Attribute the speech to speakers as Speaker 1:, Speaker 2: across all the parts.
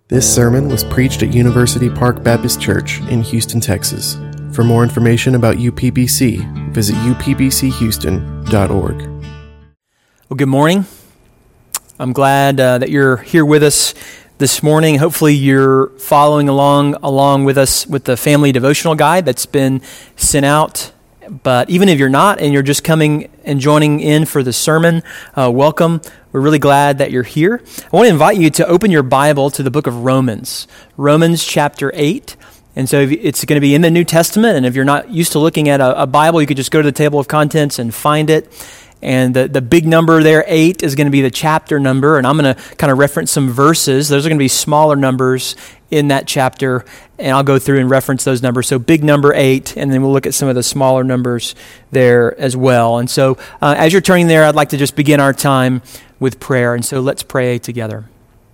Speaker 1: This sermon was preached at University Park Baptist Church in Houston, Texas. For more information about UPBC, visit upbchouston.org.
Speaker 2: Well, good morning. I'm glad that you're here with us this morning. Hopefully you're following along with us with the family devotional guide that's been sent out. But even if you're not and you're just coming and joining in for the sermon, welcome. We're really glad that you're here. I want to invite you to open your Bible to the book of Romans chapter 8. And so it's going to be in the New Testament, and if you're not used to looking at a Bible, you could just go to the table of contents and find it. And the big number there, 8, is going to be the chapter number, and I'm going to kind of reference some verses. Those are going to be smaller numbers in that chapter, and I'll go through and reference those numbers. So big number 8, and then we'll look at some of the smaller numbers there as well. And so as you're turning there, I'd like to just begin our time with prayer. And so let's pray together.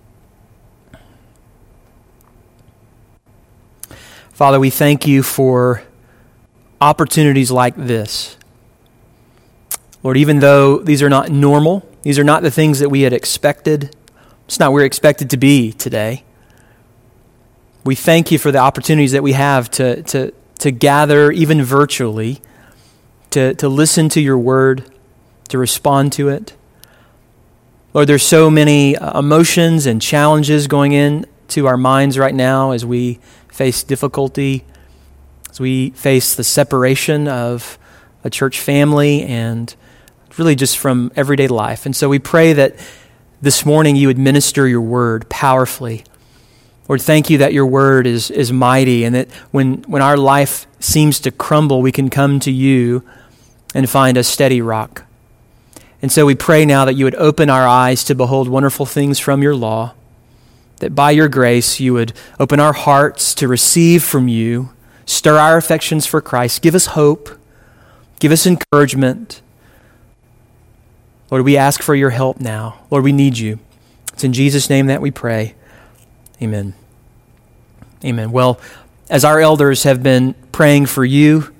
Speaker 2: Father, we thank you for opportunities like this. Lord, even though these are not normal, these are not the things that we had expected, it's not where we're expected to be today. We thank you for the opportunities that we have to gather, even virtually, to listen to your word, to respond to it. Lord, there's so many emotions and challenges going into our minds right now as we face difficulty, as we face the separation of a church family and really just from everyday life. And so we pray that this morning you would minister your word powerfully. Lord, thank you that your word is mighty, and that when our life seems to crumble, we can come to you and find a steady rock. And so we pray now that you would open our eyes to behold wonderful things from your law, that by your grace you would open our hearts to receive from you, stir our affections for Christ, give us hope, give us encouragement. Lord, we ask for your help now. Lord, we need you. It's in Jesus' name that we pray. Amen. Amen. Well, as our elders have been praying for you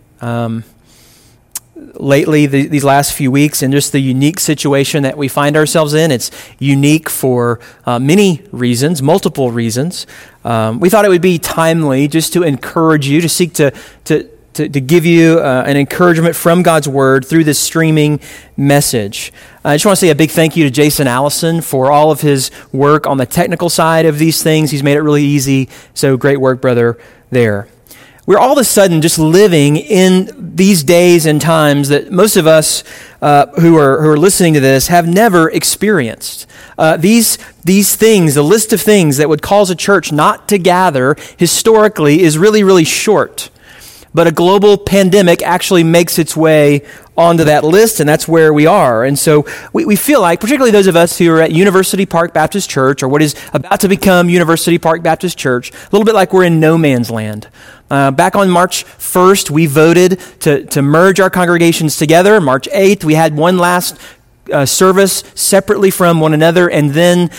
Speaker 2: lately, these last few weeks, and just the unique situation that we find ourselves in, it's unique for many reasons, multiple reasons. We thought it would be timely just to encourage you, to seek to give you an encouragement from God's Word through this streaming message. I just want to say a big thank you to Jason Allison for all of his work on the technical side of these things. He's made it really easy, so great work, brother, there. We're all of a sudden just living in these days and times that most of us who are listening to this have never experienced. These things, the list of things that would cause a church not to gather historically is really, really short. But a global pandemic actually makes its way onto that list, and that's where we are. And so we feel like, particularly those of us who are at University Park Baptist Church, or what is about to become University Park Baptist Church, a little bit like we're in no man's land. Back on March 1st, we voted to merge our congregations together. March 8th, we had one last service separately from one another, and then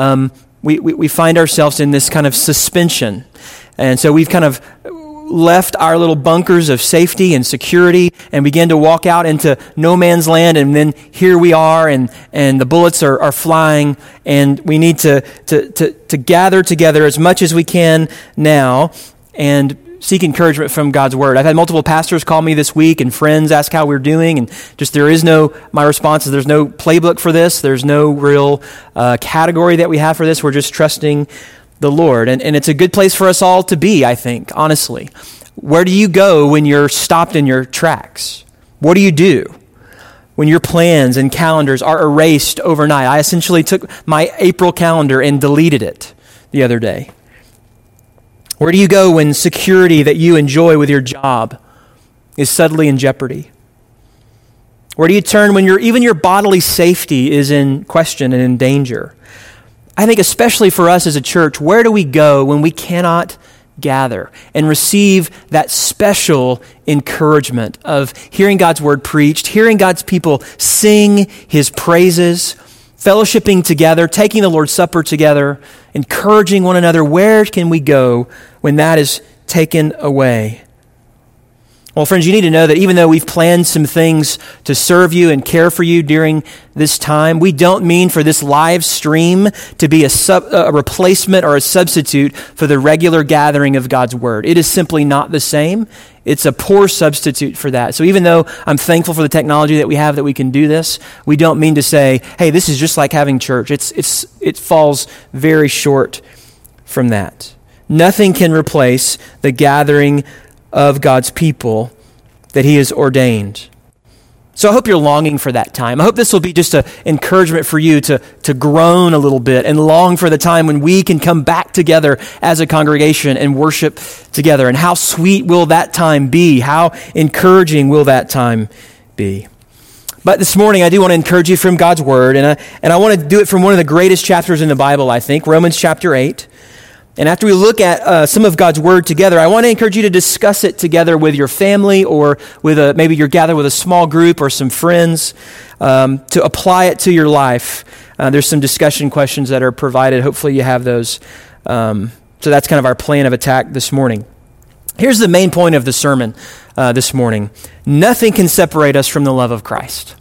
Speaker 2: we find ourselves in this kind of suspension. And so we've kind of left our little bunkers of safety and security and began to walk out into no man's land, and then here we are, and the bullets are flying, and we need to gather together as much as we can now and seek encouragement from God's Word. I've had multiple pastors call me this week and friends ask how we're doing, and just my response is there's no playbook for this, there's no real category that we have for this, we're just trusting the Lord. And it's a good place for us all to be, I think, honestly. Where do you go when you're stopped in your tracks? What do you do when your plans and calendars are erased overnight? I essentially took my April calendar and deleted it the other day. Where do you go when security that you enjoy with your job is suddenly in jeopardy? Where do you turn when even your bodily safety is in question and in danger? I think especially for us as a church, where do we go when we cannot gather and receive that special encouragement of hearing God's word preached, hearing God's people sing his praises, fellowshipping together, taking the Lord's Supper together, encouraging one another? Where can we go when that is taken away? Well, friends, you need to know that even though we've planned some things to serve you and care for you during this time, we don't mean for this live stream to be a replacement or a substitute for the regular gathering of God's Word. It is simply not the same. It's a poor substitute for that. So even though I'm thankful for the technology that we have that we can do this, we don't mean to say, hey, this is just like having church. It falls very short from that. Nothing can replace the gathering of God's people that He has ordained. So I hope you're longing for that time. I hope this will be just an encouragement for you to groan a little bit and long for the time when we can come back together as a congregation and worship together. And how sweet will that time be? How encouraging will that time be? But this morning, I do want to encourage you from God's Word, and I want to do it from one of the greatest chapters in the Bible, I think, Romans chapter 8. And after we look at some of God's Word together, I want to encourage you to discuss it together with your family or with maybe you're gathered with a small group or some friends to apply it to your life. There's some discussion questions that are provided. Hopefully you have those. So that's kind of our plan of attack this morning. Here's the main point of the sermon this morning. Nothing can separate us from the love of Christ.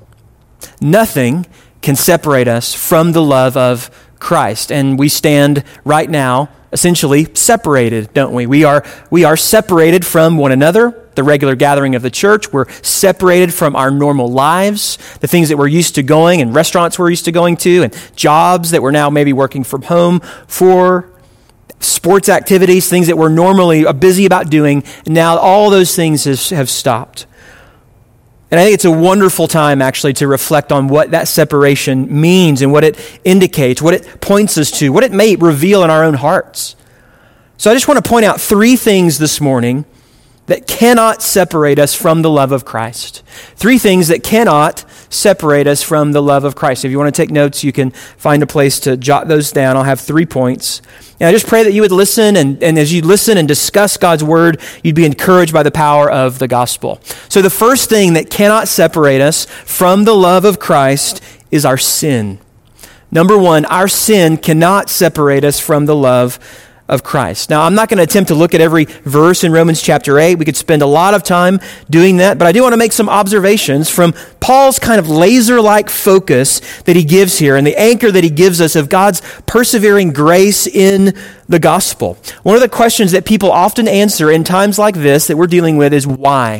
Speaker 2: Nothing can separate us from the love of Christ. And we stand right now essentially separated, don't we? We are separated from one another, the regular gathering of the church. We're separated from our normal lives, the things that we're used to going and restaurants we're used to going to and jobs that we're now maybe working from home for, sports activities, things that we're normally busy about doing. And now all those things have stopped. And I think it's a wonderful time, actually, to reflect on what that separation means and what it indicates, what it points us to, what it may reveal in our own hearts. So I just want to point out three things this morning that cannot separate us from the love of Christ. Three things that cannot separate us from the love of Christ. If you want to take notes, you can find a place to jot those down. I'll have 3 points. And I just pray that you would listen, and as you listen and discuss God's Word, you'd be encouraged by the power of the gospel. So the first thing that cannot separate us from the love of Christ is our sin. Number one, our sin cannot separate us from the love of Christ. Now, I'm not going to attempt to look at every verse in Romans chapter 8. We could spend a lot of time doing that, but I do want to make some observations from Paul's kind of laser-like focus that he gives here and the anchor that he gives us of God's persevering grace in the gospel. One of the questions that people often answer in times like this that we're dealing with is why?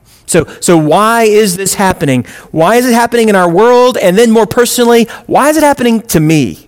Speaker 2: So why is this happening? Why is it happening in our world? And then more personally, why is it happening to me?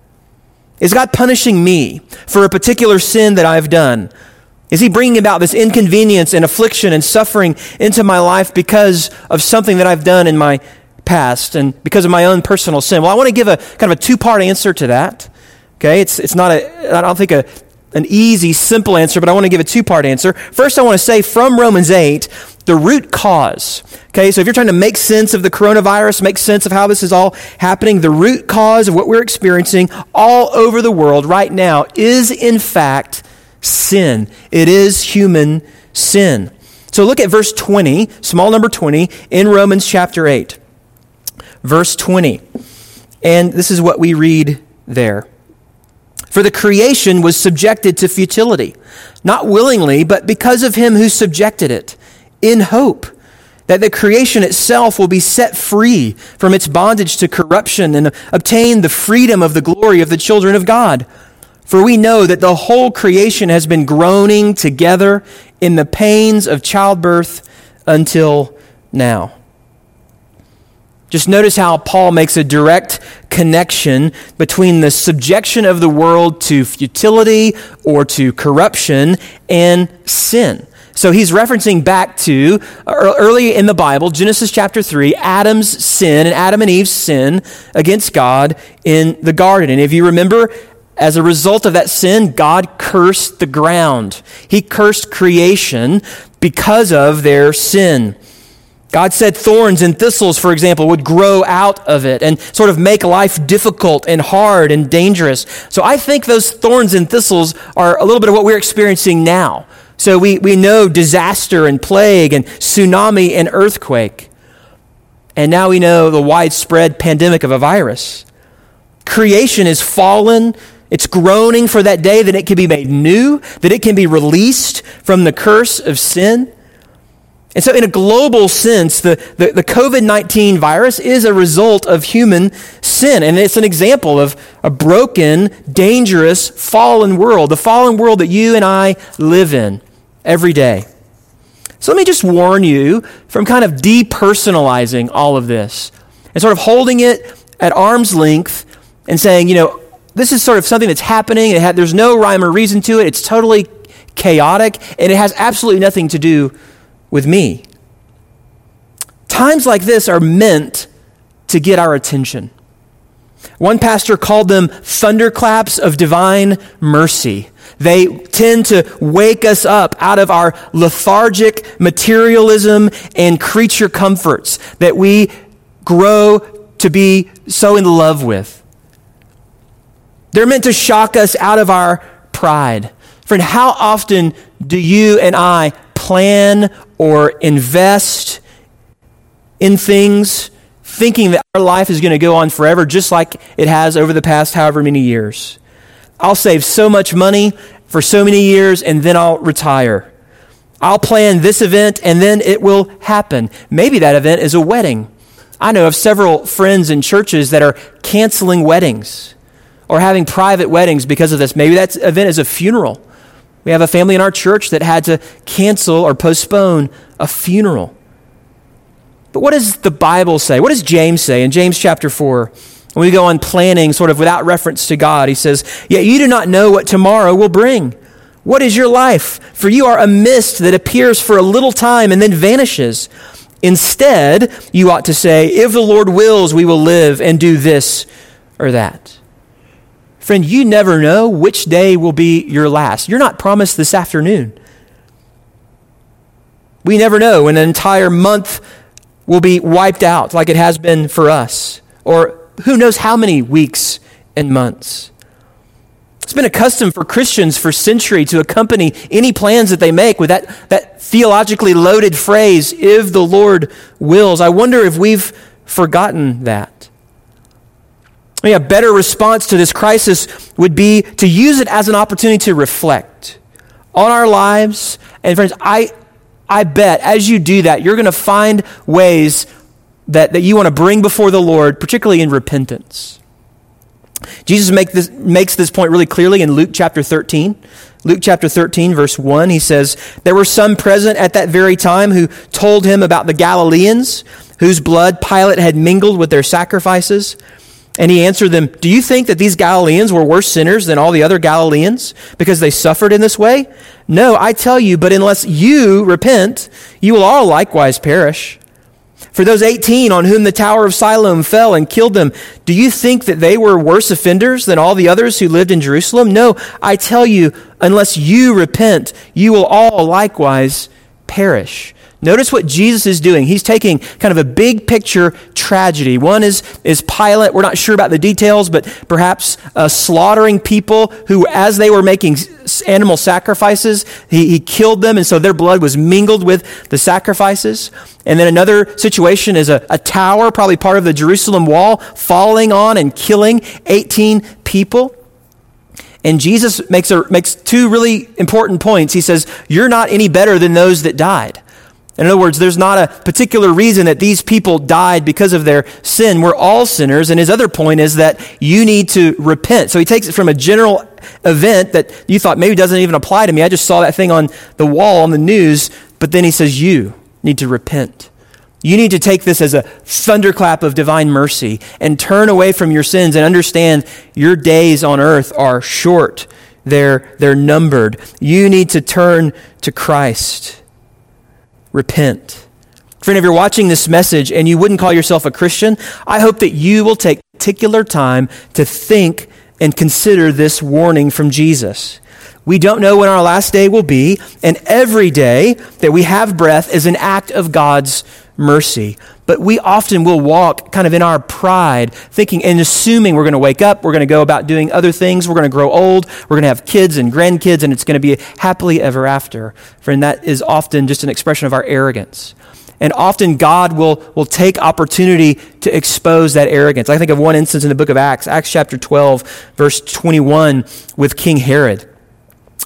Speaker 2: Is God punishing me for a particular sin that I've done? Is He bringing about this inconvenience and affliction and suffering into my life because of something that I've done in my past and because of my own personal sin? Well, I want to give a kind of a 2-part answer to that. Okay, it's not I don't think an easy, simple answer, but I want to give a 2-part answer. First, I want to say from Romans 8, the root cause. Okay, so if you're trying to make sense of the coronavirus, make sense of how this is all happening, the root cause of what we're experiencing all over the world right now is, in fact, sin. It is human sin. So look at verse 20, small number 20, in Romans chapter 8. Verse 20. And this is what we read there. For the creation was subjected to futility, not willingly, but because of Him who subjected it, in hope that the creation itself will be set free from its bondage to corruption and obtain the freedom of the glory of the children of God. For we know that the whole creation has been groaning together in the pains of childbirth until now. Just notice how Paul makes a direct connection between the subjection of the world to futility or to corruption and sin. So he's referencing back to early in the Bible, Genesis chapter 3, Adam's sin and Adam and Eve's sin against God in the garden. And if you remember, as a result of that sin, God cursed the ground. He cursed creation because of their sin. God said thorns and thistles, for example, would grow out of it and sort of make life difficult and hard and dangerous. So I think those thorns and thistles are a little bit of what we're experiencing now. So we know disaster and plague and tsunami and earthquake. And now we know the widespread pandemic of a virus. Creation is fallen. It's groaning for that day that it can be made new, that it can be released from the curse of sin. And so in a global sense, the COVID-19 virus is a result of human sin. And it's an example of a broken, dangerous, fallen world, the fallen world that you and I live in every day. So let me just warn you from kind of depersonalizing all of this and sort of holding it at arm's length and saying, this is sort of something that's happening. There's no rhyme or reason to it. It's totally chaotic, and it has absolutely nothing to do with me. Times like this are meant to get our attention. One pastor called them thunderclaps of divine mercy. They tend to wake us up out of our lethargic materialism and creature comforts that we grow to be so in love with. They're meant to shock us out of our pride. Friend, how often do you and I plan or invest in things thinking that our life is going to go on forever just like it has over the past however many years? I'll save so much money for so many years and then I'll retire. I'll plan this event and then it will happen. Maybe that event is a wedding. I know of several friends in churches that are canceling weddings or having private weddings because of this. Maybe that event is a funeral. We have a family in our church that had to cancel or postpone a funeral. But what does the Bible say? What does James say in James chapter 4? When we go on planning sort of without reference to God, he says, "Yet you do not know what tomorrow will bring. What is your life? For you are a mist that appears for a little time and then vanishes. Instead, you ought to say, if the Lord wills, we will live and do this or that." Friend, you never know which day will be your last. You're not promised this afternoon. We never know when an entire month will be wiped out like it has been for us, or who knows how many weeks and months. It's been a custom for Christians for centuries to accompany any plans that they make with that theologically loaded phrase, if the Lord wills. I wonder if we've forgotten that. A better response to this crisis would be to use it as an opportunity to reflect on our lives. And friends, I bet as you do that, you're going to find ways that you want to bring before the Lord, particularly in repentance. Jesus makes this point really clearly in Luke chapter 13. Luke chapter 13, verse 1, he says, "There were some present at that very time who told him about the Galileans, whose blood Pilate had mingled with their sacrifices. And he answered them, 'Do you think that these Galileans were worse sinners than all the other Galileans because they suffered in this way? No, I tell you, but unless you repent, you will all likewise perish. For those 18 on whom the Tower of Siloam fell and killed them, do you think that they were worse offenders than all the others who lived in Jerusalem? No, I tell you, unless you repent, you will all likewise perish.'" Notice what Jesus is doing. He's taking kind of a big picture tragedy. One is Pilate. We're not sure about the details, but perhaps slaughtering people who, as they were making animal sacrifices, he killed them, and so their blood was mingled with the sacrifices. And then another situation is a tower, probably part of the Jerusalem wall, falling on and killing 18 people. And Jesus makes two really important points. He says, you're not any better than those that died. In other words, there's not a particular reason that these people died because of their sin. We're all sinners. And his other point is that you need to repent. So he takes it from a general event that you thought maybe doesn't even apply to me. I just saw that thing on the wall on the news. But then he says, you need to repent. You need to take this as a thunderclap of divine mercy and turn away from your sins and understand your days on earth are short. They're numbered. You need to turn to Christ. Repent. Friend, if you're watching this message and you wouldn't call yourself a Christian, I hope that you will take particular time to think and consider this warning from Jesus. We don't know when our last day will be, and every day that we have breath is an act of God's mercy. But we often will walk kind of in our pride, thinking and assuming we're going to wake up, we're going to go about doing other things, we're going to grow old, we're going to have kids and grandkids, and it's going to be happily ever after. Friend, that is often just an expression of our arrogance. And often God will take opportunity to expose that arrogance. I think of one instance in the book of Acts, Acts chapter 12, verse 21, with King Herod.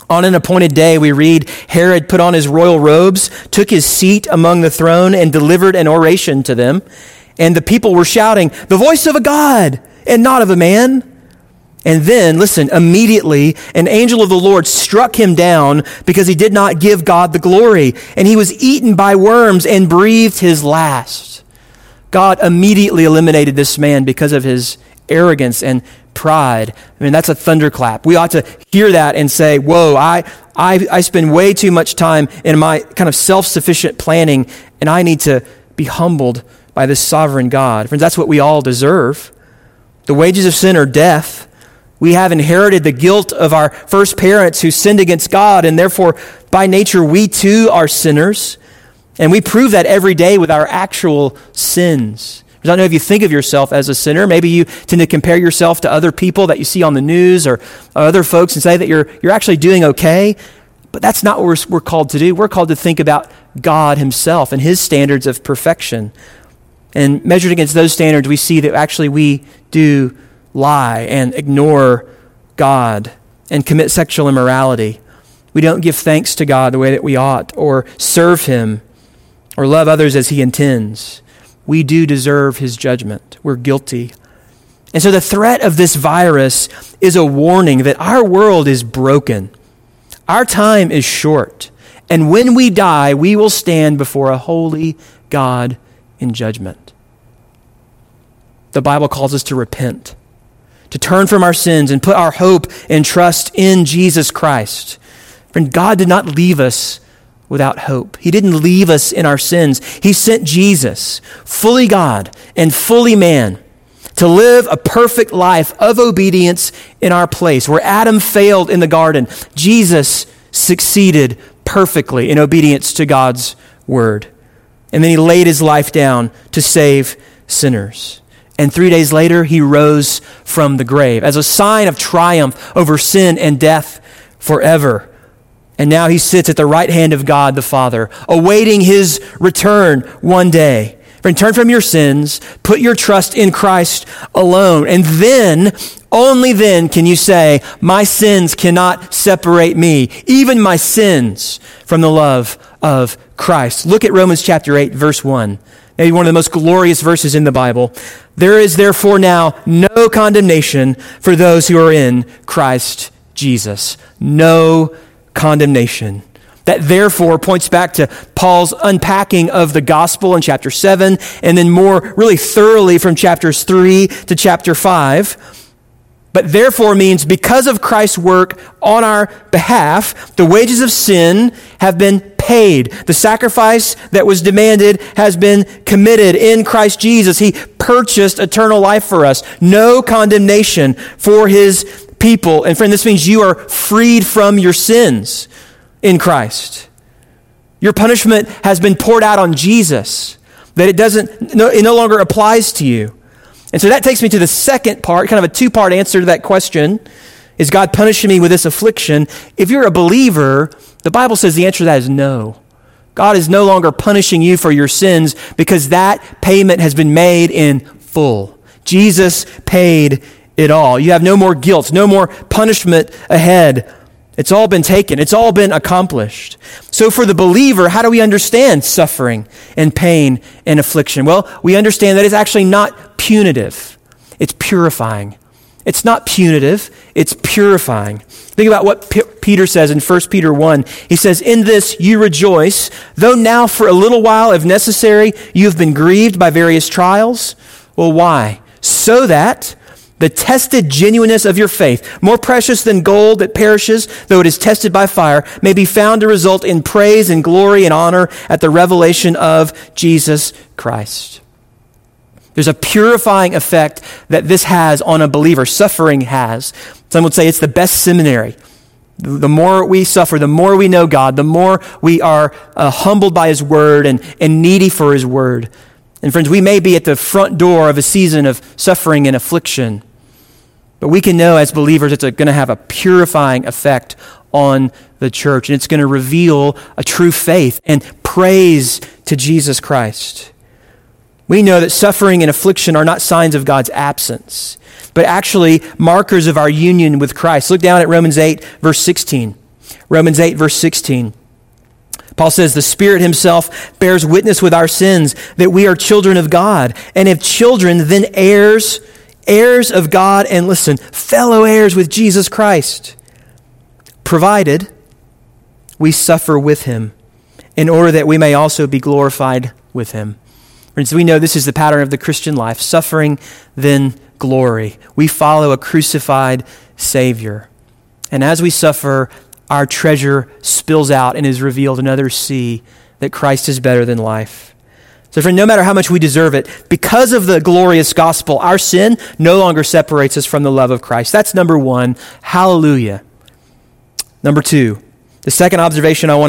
Speaker 2: On an appointed day, we read, Herod put on his royal robes, took his seat among the throne, and delivered an oration to them. And the people were shouting, "The voice of a God and not of a man." And then, listen, immediately an angel of the Lord struck him down because he did not give God the glory. And he was eaten by worms and breathed his last. God immediately eliminated this man because of his arrogance and pride. I mean, that's a thunderclap. We ought to hear that and say, whoa, I spend way too much time in my kind of self-sufficient planning, and I need to be humbled by this sovereign God. Friends, that's what we all deserve. The wages of sin are death. We have inherited the guilt of our first parents who sinned against God, and therefore, by nature, we too are sinners. And we prove that every day with our actual sins. I don't know if you think of yourself as a sinner. Maybe you tend to compare yourself to other people that you see on the news or other folks and say that you're actually doing okay. But that's not what we're called to do. We're called to think about God himself and his standards of perfection. And measured against those standards, we see that actually we do lie and ignore God and commit sexual immorality. We don't give thanks to God the way that we ought, or serve him, or love others as he intends. We do deserve his judgment. We're guilty. And so the threat of this virus is a warning that our world is broken. Our time is short. And when we die, we will stand before a holy God in judgment. The Bible calls us to repent, to turn from our sins and put our hope and trust in Jesus Christ. Friend, God did not leave us without hope. He didn't leave us in our sins. He sent Jesus, fully God and fully man, to live a perfect life of obedience in our place. Where Adam failed in the garden, Jesus succeeded perfectly in obedience to God's word. And then he laid his life down to save sinners. And 3 days later, he rose from the grave as a sign of triumph over sin and death forever. And now he sits at the right hand of God the Father, awaiting his return one day. Friend, turn from your sins, put your trust in Christ alone, and then, only then can you say, my sins cannot separate me, even my sins, from the love of Christ. Look at Romans chapter 8, verse 1. Maybe one of the most glorious verses in the Bible. There is therefore now no condemnation for those who are in Christ Jesus. No condemnation. That therefore points back to Paul's unpacking of the gospel in chapter 7, and then more really thoroughly from chapters 3 to chapter 5. But therefore means because of Christ's work on our behalf, the wages of sin have been paid. The sacrifice that was demanded has been committed in Christ Jesus. He purchased eternal life for us. No condemnation for his people. And friend, this means you are freed from your sins in Christ. Your punishment has been poured out on Jesus, that it no longer applies to you. And so that takes me to the second part, kind of a two-part answer to that question. Is God punishing me with this affliction? If you're a believer, the Bible says the answer to that is no. God is no longer punishing you for your sins because that payment has been made in full. Jesus paid it all. You have no more guilt, no more punishment ahead. It's all been taken. It's all been accomplished. So for the believer, how do we understand suffering and pain and affliction? Well, we understand that it's actually not punitive. It's purifying. It's not punitive. It's purifying. Think about what Peter says in 1 Peter 1. He says, in this you rejoice, though now for a little while, if necessary, you have been grieved by various trials. Well, why? So that the tested genuineness of your faith, more precious than gold that perishes, though it is tested by fire, may be found to result in praise and glory and honor at the revelation of Jesus Christ. There's a purifying effect that this has on a believer. Suffering has. Some would say it's the best seminary. The more we suffer, the more we know God, the more we are humbled by his word and needy for his word. And friends, we may be at the front door of a season of suffering and affliction, but we can know as believers it's going to have a purifying effect on the church, and it's going to reveal a true faith and praise to Jesus Christ. We know that suffering and affliction are not signs of God's absence, but actually markers of our union with Christ. Look down at Romans 8, verse 16. Romans 8, verse 16. Paul says, the Spirit himself bears witness with our sins that we are children of God. And if children, then heirs, heirs of God, and listen, fellow heirs with Jesus Christ, provided we suffer with him in order that we may also be glorified with him. Friends, we know this is the pattern of the Christian life, suffering, then glory. We follow a crucified Savior. And as we suffer, our treasure spills out and is revealed, and others see that Christ is better than life. So friend, no matter how much we deserve it, because of the glorious gospel, our sin no longer separates us from the love of Christ. That's number one. Hallelujah. Number two, the second observation I want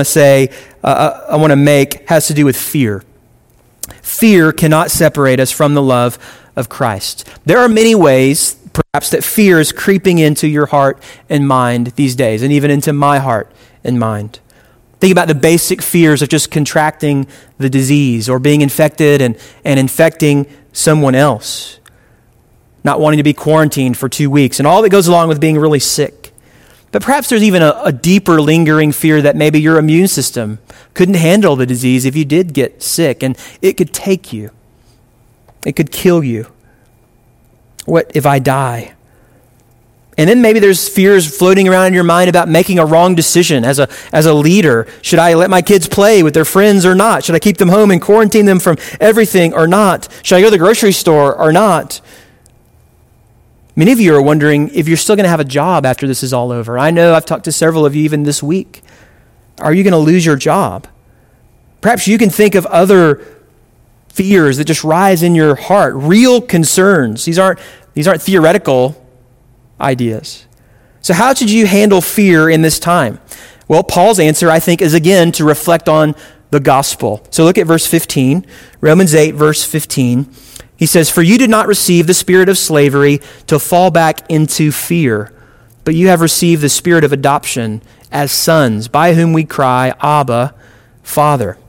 Speaker 2: to make has to do with fear. Fear cannot separate us from the love of Christ. There are many ways, perhaps, that fear is creeping into your heart and mind these days, and even into my heart and mind. Think about the basic fears of just contracting the disease or being infected and infecting someone else. Not wanting to be quarantined for 2 weeks and all that goes along with being really sick. But perhaps there's even a deeper lingering fear that maybe your immune system couldn't handle the disease if you did get sick, and it could take you. It could kill you. What if I die? And then maybe there's fears floating around in your mind about making a wrong decision as a leader. Should I let my kids play with their friends or not? Should I keep them home and quarantine them from everything or not? Should I go to the grocery store or not? Many of you are wondering if you're still going to have a job after this is all over. I know I've talked to several of you even this week. Are you going to lose your job? Perhaps you can think of other fears that just rise in your heart, real concerns. These aren't theoretical ideas. So how should you handle fear in this time? Well, Paul's answer, I think, is again to reflect on the gospel. So look at verse 15, Romans 8, verse 15. He says, "For you did not receive the spirit of slavery to fall back into fear, but you have received the spirit of adoption as sons, by whom we cry, Abba, Father."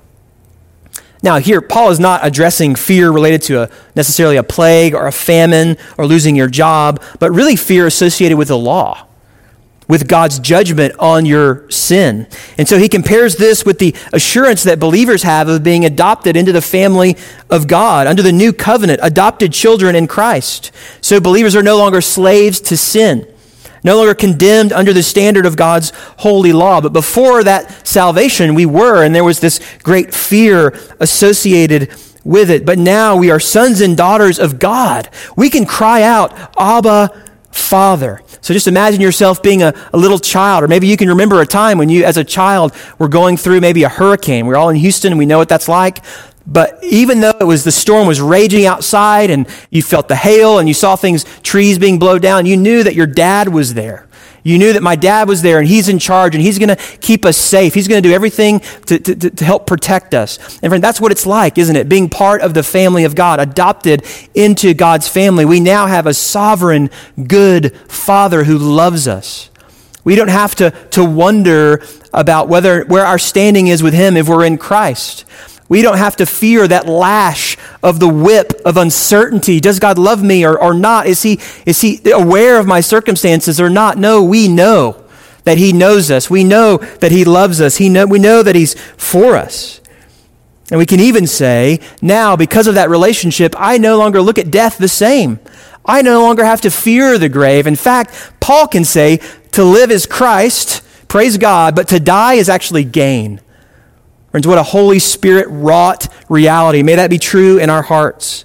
Speaker 2: Now here, Paul is not addressing fear related to necessarily a plague or a famine or losing your job, but really fear associated with the law, with God's judgment on your sin. And so he compares this with the assurance that believers have of being adopted into the family of God, under the new covenant, adopted children in Christ. So believers are no longer slaves to sin, no longer condemned under the standard of God's holy law. But before that salvation, we were, and there was this great fear associated with it. But now we are sons and daughters of God. We can cry out, Abba, Father. So just imagine yourself being a little child, or maybe you can remember a time when you, as a child, were going through maybe a hurricane. We're all in Houston, and we know what that's like. But even though the storm was raging outside, and you felt the hail, and you saw trees being blown down, you knew that your dad was there. You knew that my dad was there, and he's in charge, and he's going to keep us safe. He's going to do everything to help protect us. And friend, that's what it's like, isn't it? Being part of the family of God, adopted into God's family. We now have a sovereign, good Father who loves us. We don't have to wonder about where our standing is with him if we're in Christ. We don't have to fear that lash of the whip of uncertainty. Does God love me or not? Is he aware of my circumstances or not? No, we know that he knows us. We know that he loves us. We know that he's for us. And we can even say, now, because of that relationship, I no longer look at death the same. I no longer have to fear the grave. In fact, Paul can say, to live is Christ, praise God, but to die is actually gain. Friends, what a Holy Spirit-wrought reality. May that be true in our hearts.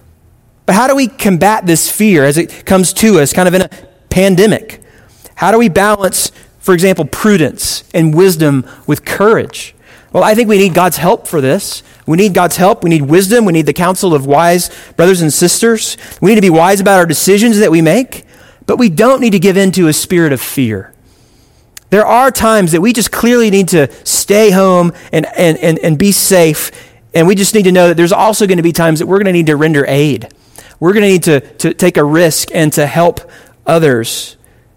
Speaker 2: But how do we combat this fear as it comes to us, kind of in a pandemic? How do we balance, for example, prudence and wisdom with courage? Well, I think we need God's help for this. We need God's help. We need wisdom. We need the counsel of wise brothers and sisters. We need to be wise about our decisions that we make, but we don't need to give in to a spirit of fear. There are times that we just clearly need to stay home and be safe, and we just need to know that there's also going to be times that we're going to need to render aid. We're going to need to take a risk and to help others.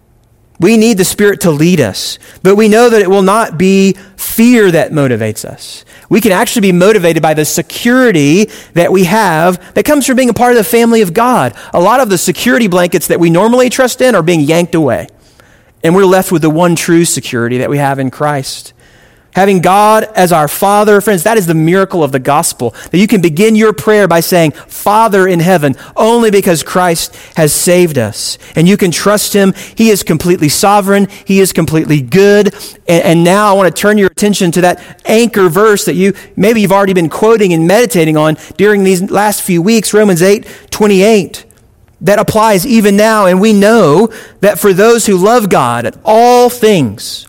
Speaker 2: We need the Spirit to lead us, but we know that it will not be fear that motivates us. We can actually be motivated by the security that we have that comes from being a part of the family of God. A lot of the security blankets that we normally trust in are being yanked away. And we're left with the one true security that we have in Christ. Having God as our Father, friends, that is the miracle of the gospel. That you can begin your prayer by saying, Father in heaven, only because Christ has saved us. And you can trust Him. He is completely sovereign. He is completely good. And now I want to turn your attention to that anchor verse that maybe you've already been quoting and meditating on during these last few weeks, Romans 8:28. That applies even now. And we know that for those who love God, all things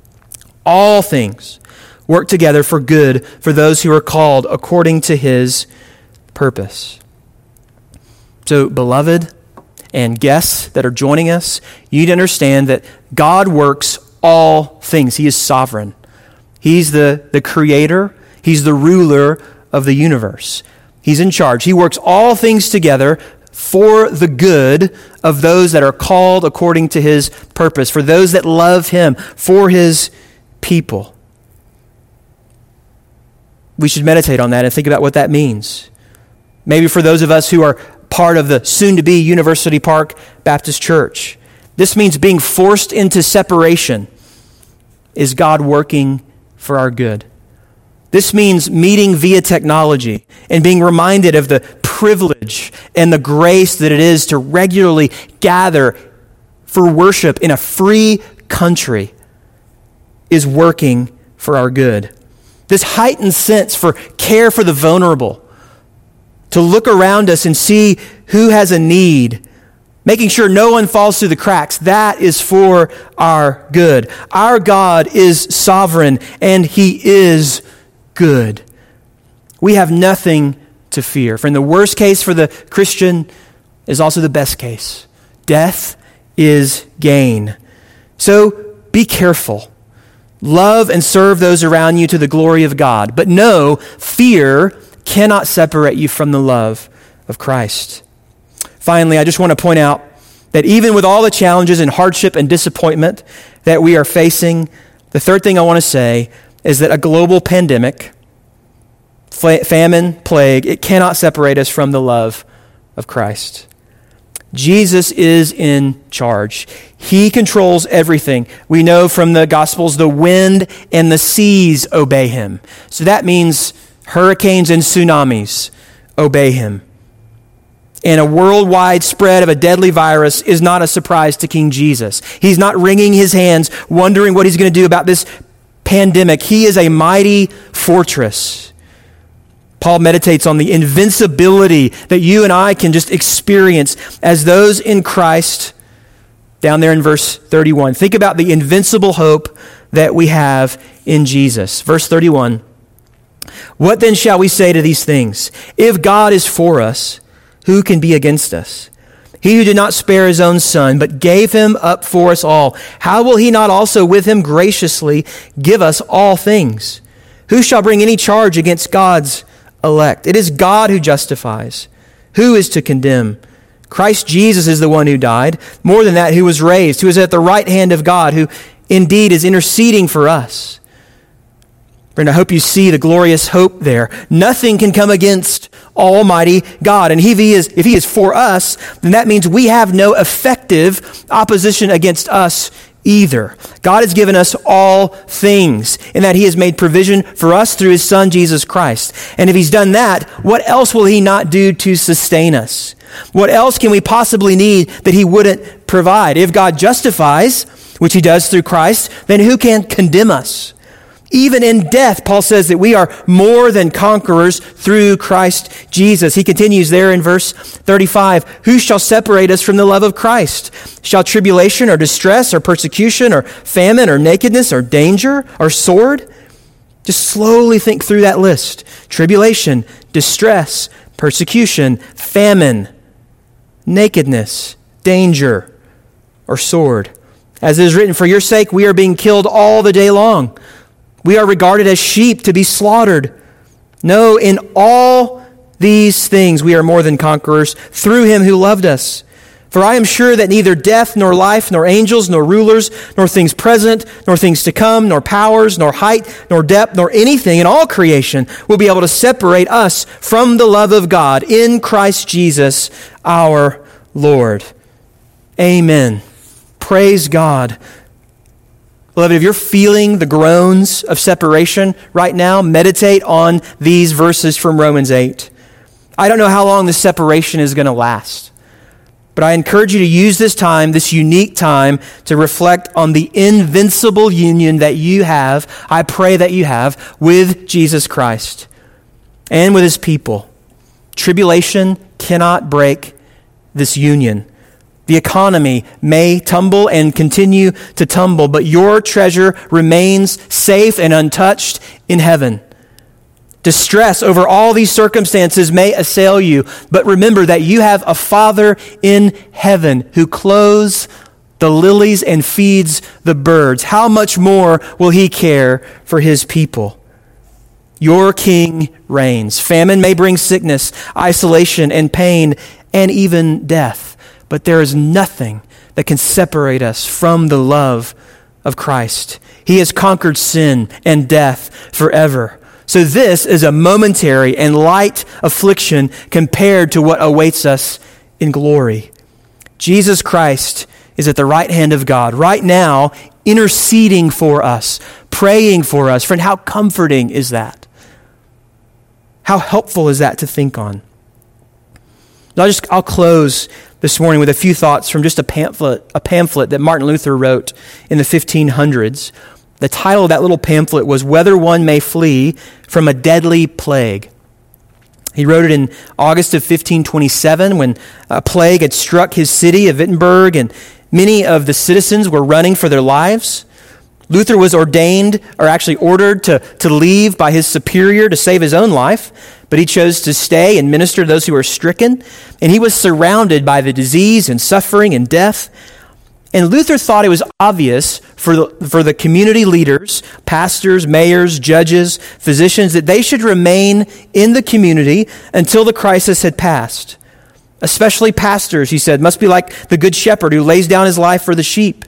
Speaker 2: work together for good for those who are called according to His purpose. So, beloved and guests that are joining us, you need to understand that God works all things. He is sovereign. He's the creator. He's the ruler of the universe. He's in charge. He works all things together for the good of those that are called according to His purpose, for those that love Him, for His people. We should meditate on that and think about what that means. Maybe for those of us who are part of the soon-to-be University Park Baptist Church, this means being forced into separation. Is God working for our good? This means meeting via technology and being reminded of the privilege and the grace that it is to regularly gather for worship in a free country is working for our good. This heightened sense for care for the vulnerable, to look around us and see who has a need, making sure no one falls through the cracks, that is for our good. Our God is sovereign and He is good. We have nothing to fear. For in the worst case for the Christian is also the best case. Death is gain. So be careful. Love and serve those around you to the glory of God. But no, fear cannot separate you from the love of Christ. Finally, I just want to point out that even with all the challenges and hardship and disappointment that we are facing, the third thing I want to say is that a global pandemic, famine, plague, it cannot separate us from the love of Christ. Jesus is in charge. He controls everything. We know from the Gospels the wind and the seas obey Him. So that means hurricanes and tsunamis obey Him. And a worldwide spread of a deadly virus is not a surprise to King Jesus. He's not wringing His hands, wondering what He's going to do about this pandemic. He is a mighty fortress. Paul meditates on the invincibility that you and I can just experience as those in Christ, down there in verse 31. Think about the invincible hope that we have in Jesus. Verse 31, what then shall we say to these things? If God is for us, who can be against us? He who did not spare His own Son, but gave Him up for us all, how will He not also with Him graciously give us all things? Who shall bring any charge against God's elect? It is God who justifies. Who is to condemn? Christ Jesus is the one who died. More than that, who was raised, who is at the right hand of God, who indeed is interceding for us. Friend, I hope you see the glorious hope there. Nothing can come against Almighty God. And if He is for us, then that means we have no effective opposition against us either. God has given us all things in that He has made provision for us through His Son, Jesus Christ. And if He's done that, what else will He not do to sustain us? What else can we possibly need that He wouldn't provide? If God justifies, which He does through Christ, then who can condemn us? Even in death, Paul says that we are more than conquerors through Christ Jesus. He continues there in verse 35, who shall separate us from the love of Christ? Shall tribulation or distress or persecution or famine or nakedness or danger or sword? Just slowly think through that list. Tribulation, distress, persecution, famine, nakedness, danger, or sword. As it is written, for your sake we are being killed all the day long. We are regarded as sheep to be slaughtered. No, in all these things we are more than conquerors through Him who loved us. For I am sure that neither death, nor life, nor angels, nor rulers, nor things present, nor things to come, nor powers, nor height, nor depth, nor anything in all creation will be able to separate us from the love of God in Christ Jesus our Lord. Amen. Praise God Beloved, if you're feeling the groans of separation right now, meditate on these verses from Romans 8. I don't know how long this separation is going to last, but I encourage you to use this time, this unique time, to reflect on the invincible union that you have, I pray that you have, with Jesus Christ and with his people. Tribulation cannot break this union. The economy may tumble and continue to tumble, but your treasure remains safe and untouched in heaven. Distress over all these circumstances may assail you, but remember that you have a Father in heaven who clothes the lilies and feeds the birds. How much more will he care for his people? Your King reigns. Famine may bring sickness, isolation, and pain, and even death. But there is nothing that can separate us from the love of Christ. He has conquered sin and death forever. So this is a momentary and light affliction compared to what awaits us in glory. Jesus Christ is at the right hand of God right now, interceding for us, praying for us. Friend, how comforting is that? How helpful is that to think on? I'll close this morning with a few thoughts from just a pamphlet that Martin Luther wrote in the 1500s. The title of that little pamphlet was "Whether One May Flee from a Deadly Plague." He wrote it in August of 1527 when a plague had struck his city of Wittenberg and many of the citizens were running for their lives. Luther was ordered to leave by his superior to save his own life, but he chose to stay and minister to those who were stricken, and he was surrounded by the disease and suffering and death. And Luther thought it was obvious for the community leaders, pastors, mayors, judges, physicians, that they should remain in the community until the crisis had passed. Especially pastors, he said, must be like the good shepherd who lays down his life for the sheep.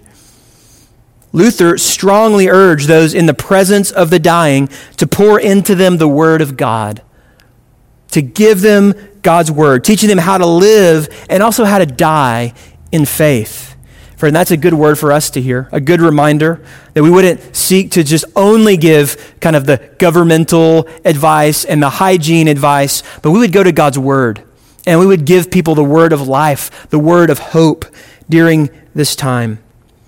Speaker 2: Luther strongly urged those in the presence of the dying to pour into them the word of God, to give them God's word, teaching them how to live and also how to die in faith. Friend, that's a good word for us to hear, a good reminder that we wouldn't seek to just only give kind of the governmental advice and the hygiene advice, but we would go to God's word and we would give people the word of life, the word of hope during this time.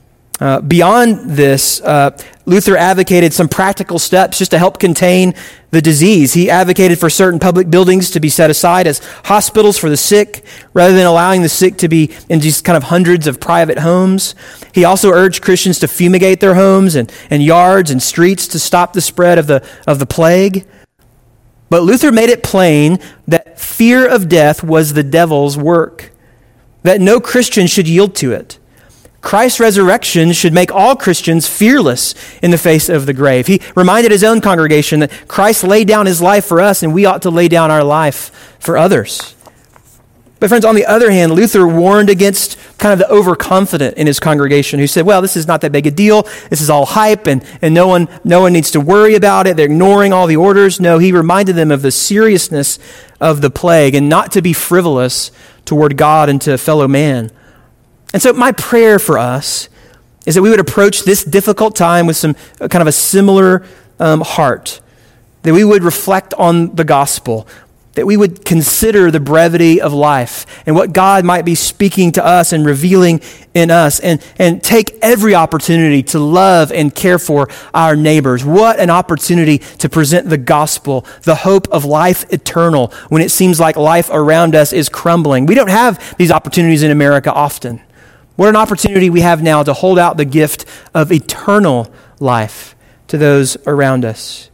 Speaker 2: Beyond this, Luther advocated some practical steps just to help contain the disease. He advocated for certain public buildings to be set aside as hospitals for the sick, rather than allowing the sick to be in these kind of hundreds of private homes. He also urged Christians to fumigate their homes and yards and streets to stop the spread of the plague. But Luther made it plain that fear of death was the devil's work, that no Christian should yield to it. Christ's resurrection should make all Christians fearless in the face of the grave. He reminded his own congregation that Christ laid down his life for us and we ought to lay down our life for others. But friends, on the other hand, Luther warned against kind of the overconfident in his congregation who said, well, this is not that big a deal. This is all hype and no one needs to worry about it. They're ignoring all the orders. No, he reminded them of the seriousness of the plague and not to be frivolous toward God and to fellow man. And so my prayer for us is that we would approach this difficult time with some kind of a similar heart, that we would reflect on the gospel, that we would consider the brevity of life and what God might be speaking to us and revealing in us, and take every opportunity to love and care for our neighbors. What an opportunity to present the gospel, the hope of life eternal, when it seems like life around us is crumbling. We don't have these opportunities in America often. What an opportunity we have now to hold out the gift of eternal life to those around us.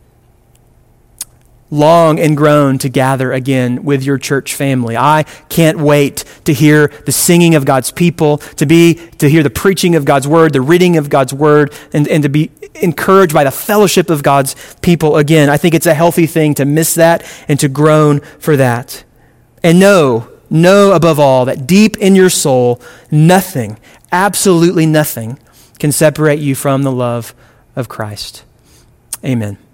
Speaker 2: Long and groan to gather again with your church family. I can't wait to hear the singing of God's people, to hear the preaching of God's word, the reading of God's word, and to be encouraged by the fellowship of God's people again. I think it's a healthy thing to miss that and to groan for that. And know above all that deep in your soul, nothing, absolutely nothing, can separate you from the love of Christ. Amen.